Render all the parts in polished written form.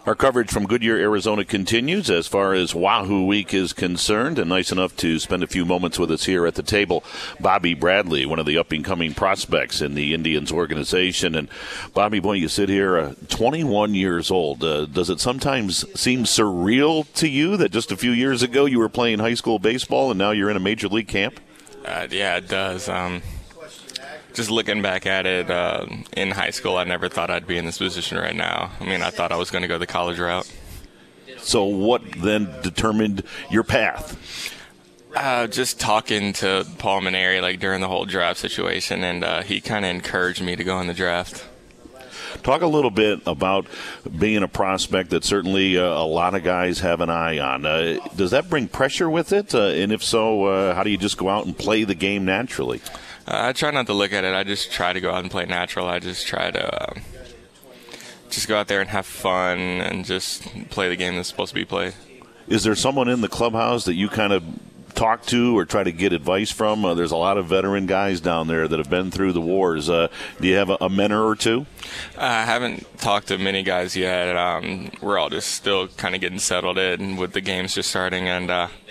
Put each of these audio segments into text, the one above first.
Our coverage from Goodyear, Arizona continues as far as Wahoo Week is concerned, and nice enough to spend a few moments with us here at the table. Bobby Bradley, one of the up-and-coming prospects in the Indians organization. And Bobby, boy, you sit here 21 years old. Does it sometimes seem surreal to you that just a few years ago you were playing high school baseball and now you're in a major league camp? Yeah, it does. Just looking back at it, in high school, I never thought I'd be in this position right now. I mean, I thought I was going to go the college route. So what then determined your path? Just talking to Paul Maneri, like, during the whole draft situation, and he kind of encouraged me to go in the draft. Talk a little bit about being a prospect that certainly a lot of guys have an eye on. Does that bring pressure with it? And if so, how do you just go out and play the game naturally? I try not to look at it. I just try to go out and play natural. I just try to just go out there and have fun and just play the game that's supposed to be played. Is there someone in the clubhouse that you kind of talk to or try to get advice from? There's a lot of veteran guys down there that have been through the wars. Do you have a mentor or two? I haven't talked to many guys yet. We're all just still kind of getting settled in with the games just starting, and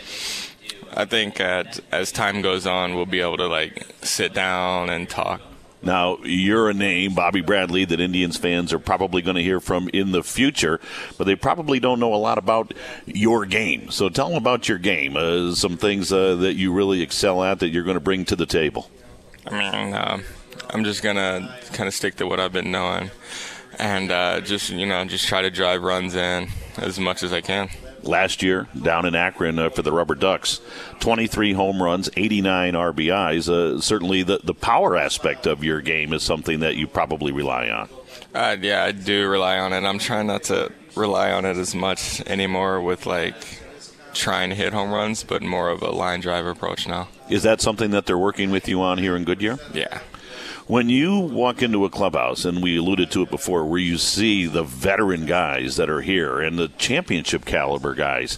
I think as time goes on, we'll be able to sit down and talk. Now, you're a name, Bobby Bradley, that Indians fans are probably going to hear from in the future, but they probably don't know a lot about your game. So tell them about your game, some things that you really excel at that you're going to bring to the table. I mean, I'm just going to kind of stick to what I've been knowing and just try to drive runs in as much as I can. Last year, down in Akron for the Rubber Ducks, 23 home runs, 89 RBIs. Certainly the power aspect of your game is something that you probably rely on. Yeah, I do rely on it. I'm trying not to rely on it as much anymore with, trying to hit home runs, but more of a line drive approach now. Is that something that they're working with you on here in Goodyear? Yeah. When you walk into a clubhouse, and we alluded to it before, where you see the veteran guys that are here and the championship caliber guys,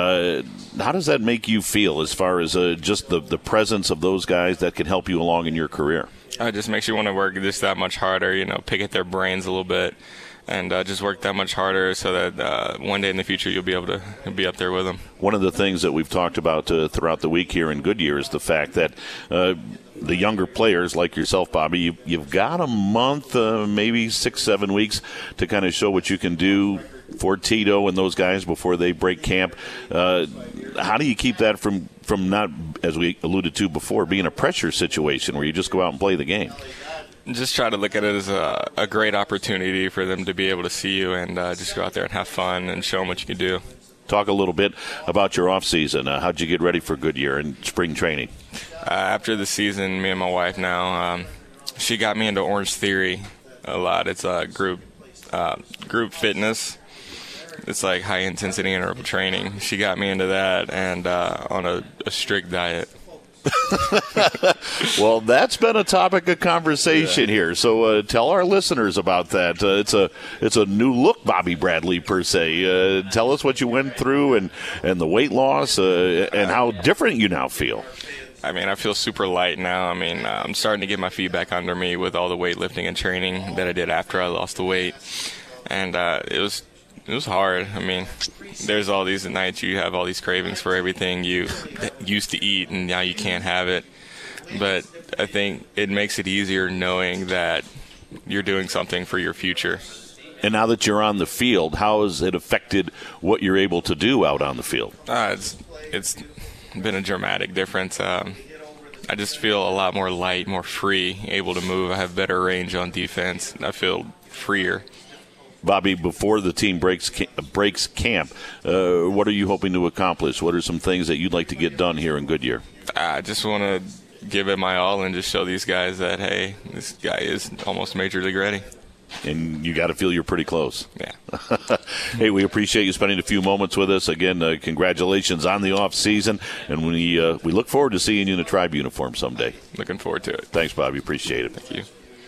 how does that make you feel as far as just the presence of those guys that can help you along in your career? It just makes you want to work just that much harder, pick at their brains a little bit, and just work that much harder so that one day in the future you'll be able to be up there with them. One of the things that we've talked about throughout the week here in Goodyear is the fact that the younger players like yourself, Bobby, you've got a month, maybe 6-7 weeks to kind of show what you can do for Tito and those guys before they break camp. How do you keep that from not, as we alluded to before, being a pressure situation where you just go out and play the game? Just try to look at it as a great opportunity for them to be able to see you and just go out there and have fun and show them what you can do. Talk a little bit about your off season. How'd you get ready for Goodyear and spring training? After the season, me and my wife now, she got me into Orange Theory a lot. It's a group fitness. It's like high intensity interval training. She got me into that and on a strict diet. Well, that's been a topic of conversation here. So tell our listeners about that. It's a new look, Bobby Bradley, per se. Tell us what you went through and the weight loss and how different you now feel. I mean, I feel super light now. I mean, I'm starting to get my feet back under me with all the weightlifting and training that I did after I lost the weight. And it was hard. I mean, there's all these nights you have all these cravings for everything you used to eat, and now you can't have it. But I think it makes it easier knowing that you're doing something for your future. And now that you're on the field, how has it affected what you're able to do out on the field? It's been a dramatic difference. I just feel a lot more light, more free, able to move. I have better range on defense. I feel freer. Bobby, before the team breaks camp, what are you hoping to accomplish? What are some things that you'd like to get done here in Goodyear? I just want to give it my all and just show these guys that, hey, this guy is almost major league ready. And you got to feel you're pretty close. Yeah. Hey, we appreciate you spending a few moments with us. Again, congratulations on the off season, and we look forward to seeing you in a Tribe uniform someday. Looking forward to it. Thanks, Bobby. Appreciate it. Thank you.